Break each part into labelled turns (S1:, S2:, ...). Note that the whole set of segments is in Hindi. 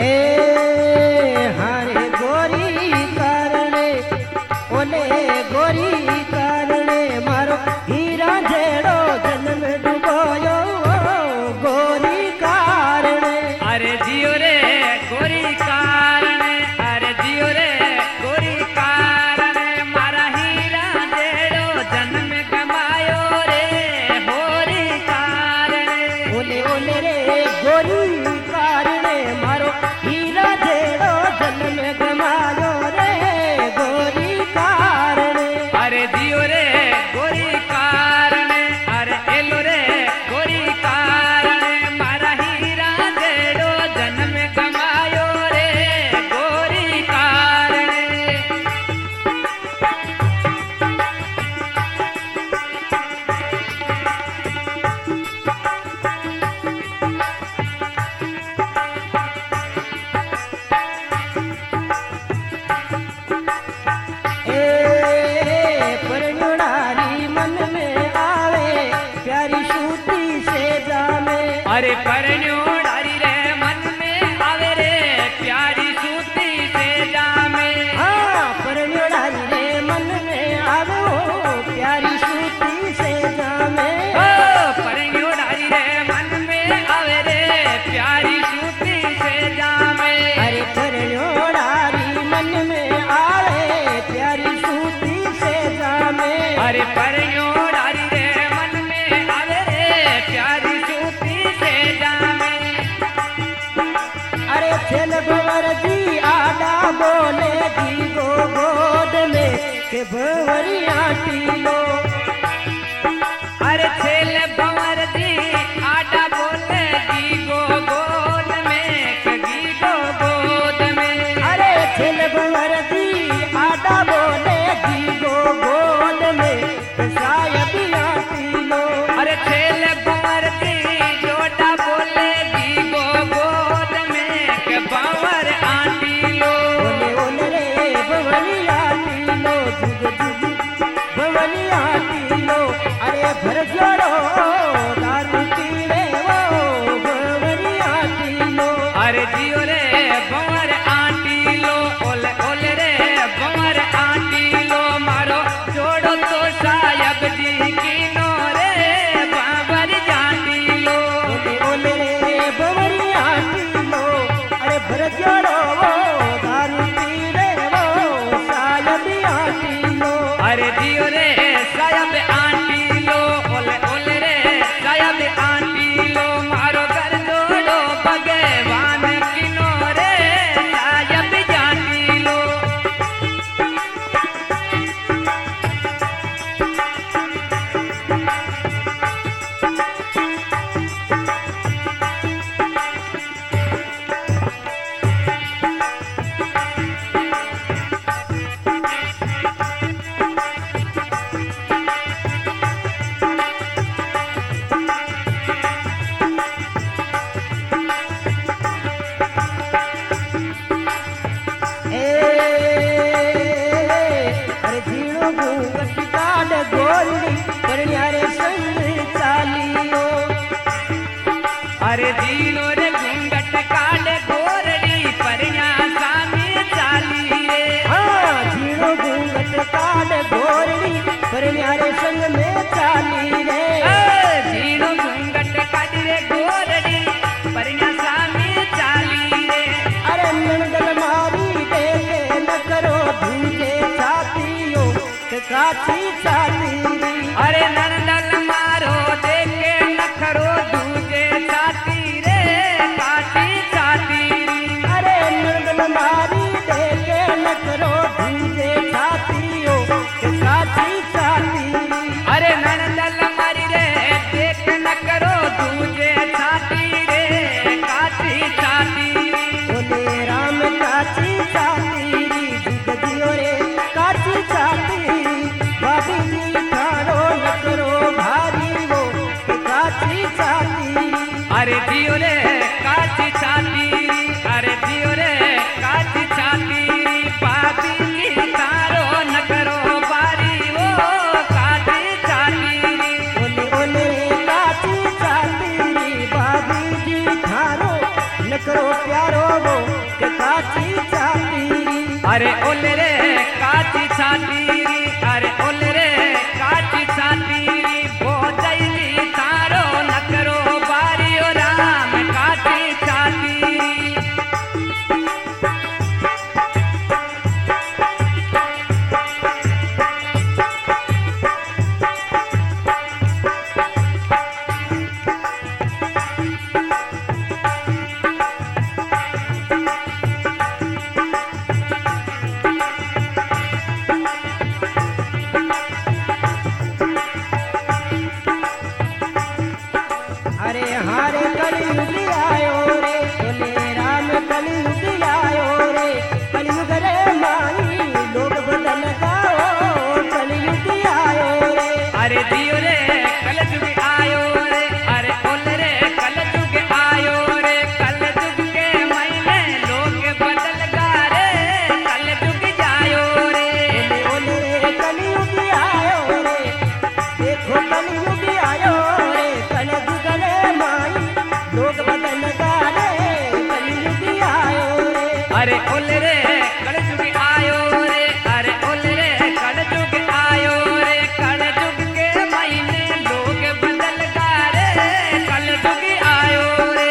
S1: हारे गोरी कारणे ओले गोरी कारणे मारो हीरा जेड़ो जन्म डुबोयो गोरी कारणे।
S2: अरे जियो रे गोरी कारणे, अरे जियो रे गोरी कारणे मारा हीरा जेड़ो जन्म गमायो रे गोरी कारणे।
S1: ओले ओले रे गोरी कारणे मारो हीरा जेड़ो जन्म गमायो रे गोरी कारणे।
S2: अरे जियो रे गोरी कारणे, अरे एलो रे गोरी कारणे मारा हीरा जेड़ो जन्म गमायो रे गोरी कारणे।
S1: परनुड़ारी मन में आवे प्यारी सूती से जामे।
S2: अरे परन्योड़ारी रे मन में आवे रे प्यारी सूती से जामे।
S1: हाँ परनुड़ारी रे मन में आवे ओ प्यारी सूती से जामे।
S2: ओ परन्योड़ारी रे मन में आवे रे प्यारी सूती से जामे।
S1: अरे परनुड़ारी मन में आवे प्यारी सूती से जामे।
S2: अरे परन्योड़ारी रे मन में आवे रे प्यारी सूती से जामे।
S1: अरे छेल भंवर जी आडा बोले दी गो गोद में के भंवरिया टीलो।
S2: अरे छेल भंवर जी आडा बोले गी गो गोद में कगी गो गोद में।
S1: अरे छेल भंवर जी आडा बोले दी गो गोद में के सायबिया टीलो।
S2: अरे छेल भंवर जी जोड़ा बोले गी गो गोद में के भंवर आंटी लो।
S1: ओले ओले रे भंवरिया टीलो जुग जुग भंवरिया टीलो। अरे भर जोड़ो दारू पीवे वो भंवरिया टीलो।
S2: अरे जियो रे भंवर आंटी लो, ओले ओले रे भंवर आंटी लो मारो जोड़ो तो सायब जी की नो रे भंवर जांटी लो।
S1: ओले ओले रे भंवरिया टीलो। अरे भर जोड़ो दारू पीवे वो सायबिया टीलो।
S2: अरे जियो रे सायब आंटी लो, ओले ओले रे सायब आंटी लो मारो घर जोड़ो भगवान किनो रे सायब जांटी लो।
S1: अरे झीणो घूंघट काढ़ गोरड़ी परण्यारे संग चालियो।
S2: अरे जीनो रे घूंघट काढ़ गोरड़ी परिया सामी चाली रे।
S1: हाँ झीणो घूंघट काढ़ गोरड़ी परण्यारे संग में चाली रे।
S2: जीनो घूंघट काढ़ रे गोरड़ी परिया सामी चाली रे।
S1: अरे नंदन मारी देखे न करो धूजे छातियो के काची छाती।
S2: अरे नंदल मारो देखे नखरो दूजे छाती रे काटी छाती।
S1: अरे नंदन मारी देखे न करो धूजे छातियो के काची छाती।
S2: अरे नंदल मारी रे देख न करो दूजे छाती रे काटी छाती।
S1: बोले राम काची छाती जुग जियो रे काची छाती। बाबी जी ठाड़ो न करो भारी वो के काची छाती।
S2: अरे जियो रे काची छाती, अरे जियो रे काची छाती पापी की तारो न करो बारी वो काची छाती।
S1: ओले ओले काची छाती बाबी जी ठाड़ो न करो प्यारो वो
S2: अरे ओले रे काची छाती अरे ओले रे काची छाती वो जैली तारो न करो बारी ओ राम काची छाती
S1: अरे हारे कलयुग आयो रे बोले राम कलयुग आयो रे कलयुग रे माई लोग बदल गाओ कलयुग आयो रे
S2: अरे दियो रे कल जुग आयो रे अरे ओले रे कल जुग आयो रे कल जुग के महीने लोग बदल गा रे कल जुग जायो रे
S1: बोले रे कलयुग आयो रे देखो कलयुग आयो रे कलयुग रे माई लोग बदल गा रे कलयुग आयो रे
S2: अरे ओले रे कल जुग आयो रे अरे ओले रे कल जुग आयो रे कल जुग के महीने लोग बदल गा रे कल जुग आयो रे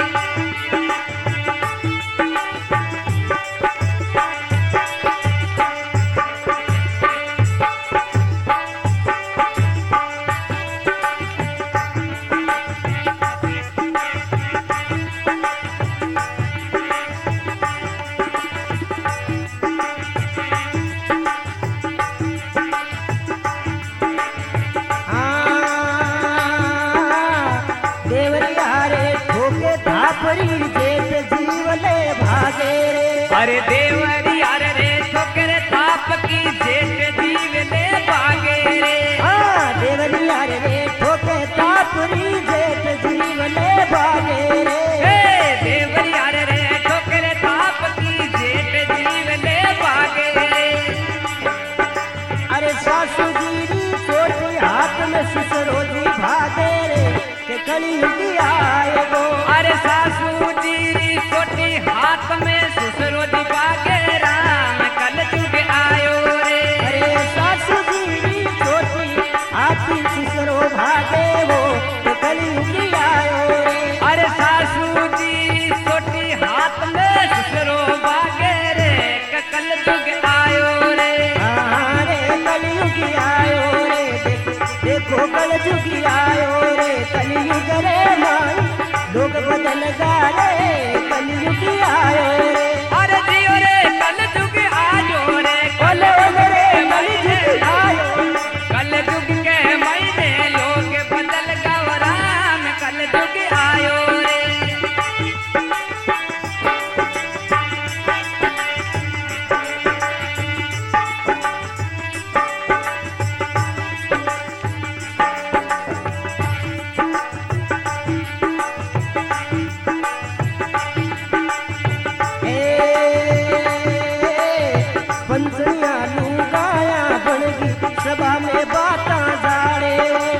S1: देवरिया रे ठोके थापरी जेठ जीवले भागे रे
S2: अरे देवरी अरे रे ठोकर ताप की जेठ जीवले भागे रे
S1: देवरिया रे ठोके थापरी जेठ जीवले भागे रे
S2: हे देवरी अरे रे ठोकर ताप की जेठ जीवले भागे रे
S1: अरे सासू जी छोटी हाथ में ससुरो जी भागे रे के कलयुग आए गो
S2: अरे सासू जी छोटी हाथ में ससुरो जी भागे राम कल जुग आयो रे
S1: अरे सासू जी छोटी हाथ में ससुरो भागे वो के कलयुग आयो रे
S2: अरे सासू जी छोटी हाथ में ससुरो भागे रे कल जुग आयो रे
S1: रे कलयुग आयो रे देखो कलयुग आयो रे कलयुग रे माई लोग बदल गा रे कलयुग आयो रे
S2: अरे जियो रे कल जुग आयो रे
S1: ओले ओले रे कलयुग आयो
S2: कल जुग के महीने लोग बदल गए राम कल जुग आयो रे
S1: पंचनिया लुगाया बनगी सभा में बाता जाड़े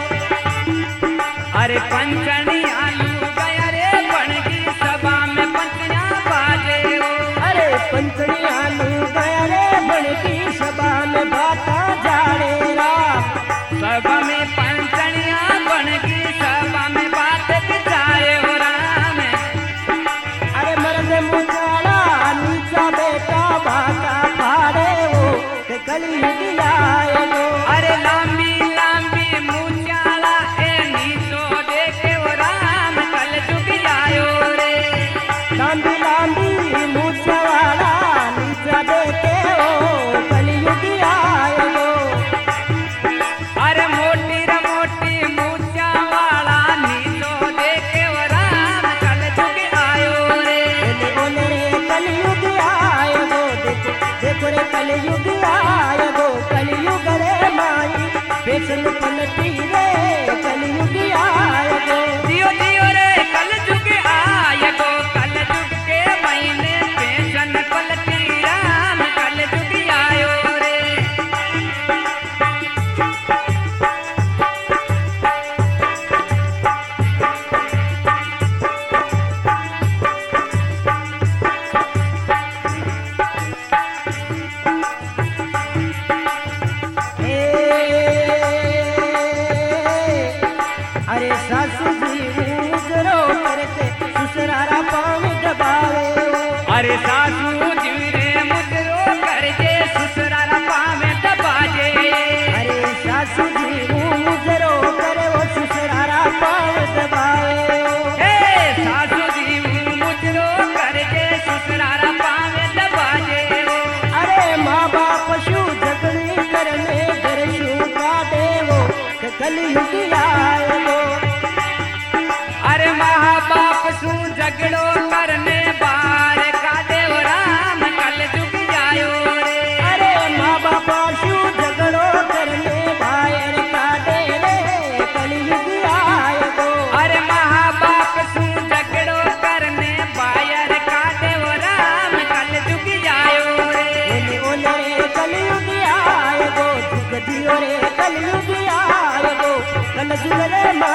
S2: अरे पंचनी आलू गया रे बनगी सभा में पंचनिया बाजे हो
S1: अरे पंचनिया लुगाया रे बनगी सभा में बाता जाड़े राम
S2: सभा में पंचनिया बनगी सभा में बात बिचारे हो राम
S1: अरे मर्द मुचाला नीचा बेटा भागा फाड़े वो के कलयुग आए गो
S2: अरे लांबी लांबी मुचाला ए नीचो देखे हो राम कल जुग आयो रे
S1: लांबी लांबी मूछा वाला नीचा देखे वो कलयुग आए गो
S2: अरे मोटी रे मोटी मुचा वाला नीचो देखे हो राम कल जुग आयो रे
S1: बोले बोले रे कलयुग आए गो देखो रे कलयुग आए गो कलयुग रे माई बेसन पलटी रे कलयुग आए गो
S2: जियो जियो रे कल जुग आय गो कल जुग के महीने पेशन पलटी राम कल जुग आयो रे
S1: सासू जी मुजरो करके ससुरारा पाँव दबावे
S2: अरे सासू जी रे मुजरो करके ससुरारा पावे दबाजे
S1: अरे सासू जी मुजरो करे वो ससुरारा पाँव दबावे
S2: सासू जी मुजरो करके ससुरारा पावे दबाजे
S1: अरे माँ बाप शू झगड़ी करने घर शू काटे वो कलयुग आए वो
S2: अरे माँ बाप सू झगड़ो करने बार का देव राम कल जुग जायो रे
S1: अरे माँ बाप शू झगड़ो करने बाहर काटे रे कलयुग आए वो
S2: अरे माँ बाप सू झगड़ो करने बायर का देव राम कल जुग जायो रे
S1: ओले रे कलयुग आए वो जुग जियो रे कलयुग आए वो कल जुग रे माँ